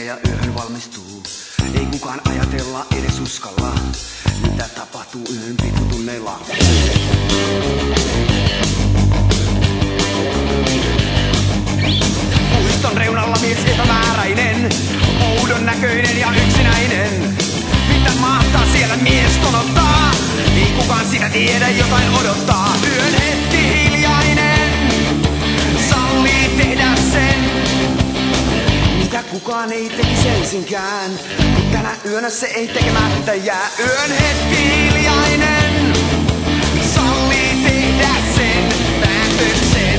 ja yöhön valmistuu. Ei kukaan ajatella edes uskalla, mitä tapahtuu yön pikkutunneilla. Puiston reunalla mies epämääräinen, oudon näköinen ja yksinäinen. Mitä mahtaa siellä mies tonottaa? Ei kukaan sitä tiedä, jotain odottaa. Yön hetki hiljainen sallii tehdä sen, mitä kukaan ei tekisi ensinkään. Tänä yönä se ei tekemättä jää. Yön hetki hiljainen sallii tehdä sen päätöksen.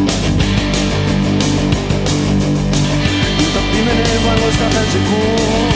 Täysin kuun.